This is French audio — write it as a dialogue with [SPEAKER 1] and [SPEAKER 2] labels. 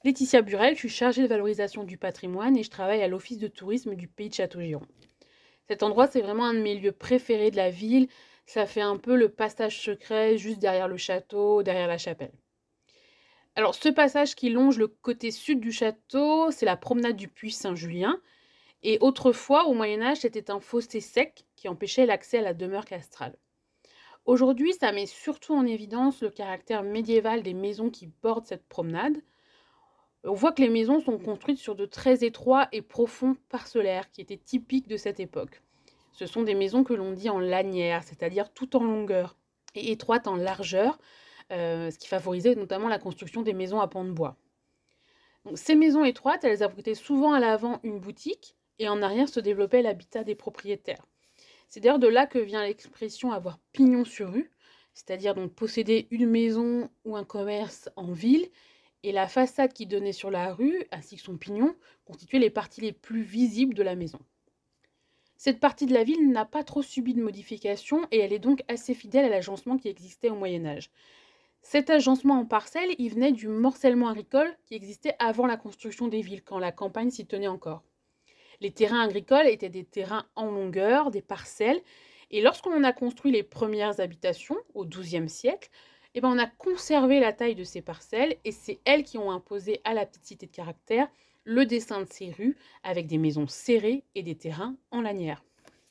[SPEAKER 1] Laetitia Burel, je suis chargée de valorisation du patrimoine et je travaille à l'office de tourisme du pays de Châteaugiron. Cet endroit, c'est vraiment un de mes lieux préférés de la ville. Ça fait un peu le passage secret juste derrière le château, derrière la chapelle. Alors, ce passage qui longe le côté sud du château, c'est la promenade du Puy Saint-Julien. Et autrefois, au Moyen-Âge, c'était un fossé sec qui empêchait l'accès à la demeure castrale. Aujourd'hui, ça met surtout en évidence le caractère médiéval des maisons qui bordent cette promenade. On voit que les maisons sont construites sur de très étroits et profonds parcellaires qui étaient typiques de cette époque. Ce sont des maisons que l'on dit en lanières, c'est-à-dire tout en longueur et étroites en largeur, ce qui favorisait notamment la construction des maisons à pans de bois. Donc, ces maisons étroites, elles abritaient souvent à l'avant une boutique et en arrière se développait l'habitat des propriétaires. C'est d'ailleurs de là que vient l'expression avoir pignon sur rue, c'est-à-dire donc posséder une maison ou un commerce en ville, et la façade qui donnait sur la rue, ainsi que son pignon, constituaient les parties les plus visibles de la maison. Cette partie de la ville n'a pas trop subi de modifications et elle est donc assez fidèle à l'agencement qui existait au Moyen Âge. Cet agencement en parcelles, il venait du morcellement agricole qui existait avant la construction des villes, quand la campagne s'y tenait encore. Les terrains agricoles étaient des terrains en longueur, des parcelles, et lorsqu'on a construit les premières habitations, au XIIe siècle, on a conservé la taille de ces parcelles, et c'est elles qui ont imposé à la petite cité de caractère le dessin de ces rues, avec des maisons serrées et des terrains en lanière.